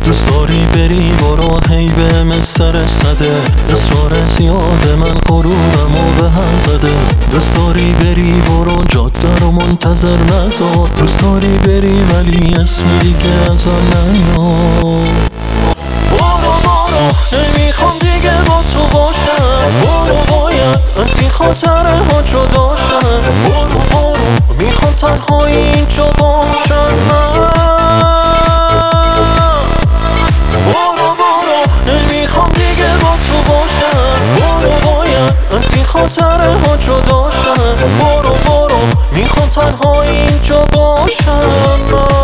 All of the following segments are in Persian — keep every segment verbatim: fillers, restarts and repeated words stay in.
دوست داری بری برو، هی بهم استرس نده. اصرار زیاد من غرورمو به هم زده. دوست داری بری برو، جاده رو منتظر نذار. دوست داری بری ولی اسم دیگه ازم نیار. برو برو نمیخوام دیگه با تو باشم. برو باید از این خاطره ها جدا شم. برو برو میخوام تنهایی اینجا باشم من. برو برو نمیخوام دیگه با تو باشم. برو باید از این خاطره ها جدا شم. برو برو میخوام تنهایی اینجا باشم من.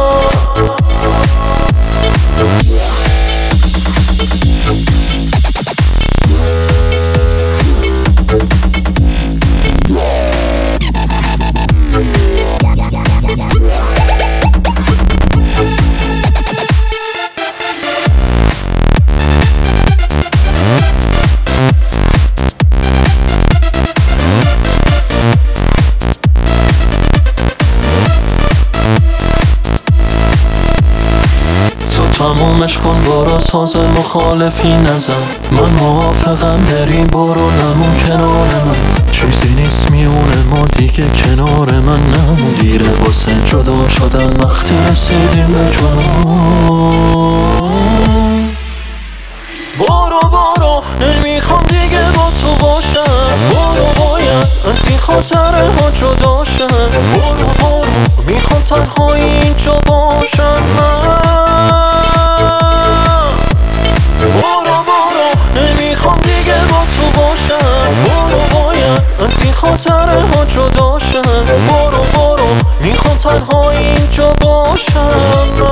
تمومش کن برو، ساز مخالفی نزن. من موافقم بریم برو، نمون کنار من. چیزی نیست میونه ما دیگه کنار من نمون. دیره واسه جدا شدن وقتی رسیدیم به جنون. برو برو نمیخوام دیگه با تو باشم. برو باید از این خاطره ها جدا شم. برو برو میخوام تنهایی اینجا باشم من. برو برو نمیخوام دیگه با تو باشم. برو باید از این خاطره ها جدا شم. برو برو میخوام تنها اینجا باشم.